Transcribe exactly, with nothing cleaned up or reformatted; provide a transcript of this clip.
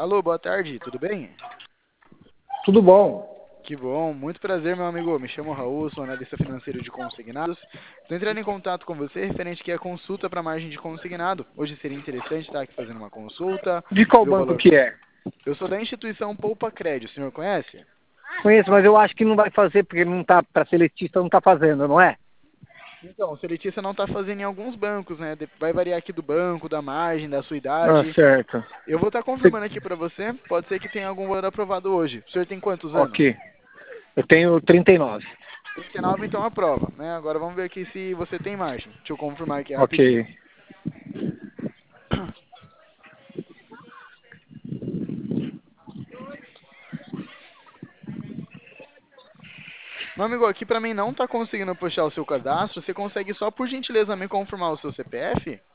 Alô, boa tarde, tudo bem? Tudo bom? Que bom, muito prazer, meu amigo. Me chamo Raul, sou analista financeiro de consignados. Estou entrando em contato com você referente aqui à consulta para margem de consignado. Hoje seria interessante estar aqui fazendo uma consulta, De qual ver o banco valor. que é? Eu sou da instituição Poupa Crédito, o senhor conhece? Conheço, mas eu acho que não vai fazer, porque não tá, para seletista não tá fazendo, não é? Então, o seletista não está fazendo em alguns bancos, né? De- Vai variar aqui do banco, da margem, da sua Ah, idade. certo. Eu vou estar Você- confirmando aqui para você. Pode ser que tenha algum valor aprovado hoje. O senhor tem quantos anos? Ok. Eu tenho trinta e nove. trinta e nove, então aprova, né? Agora vamos ver aqui se você tem margem. Deixa eu confirmar aqui Ok. rapidinho. Meu amigo, aqui pra mim não tá conseguindo puxar o seu cadastro. Você consegue só por gentileza me confirmar o seu C P F?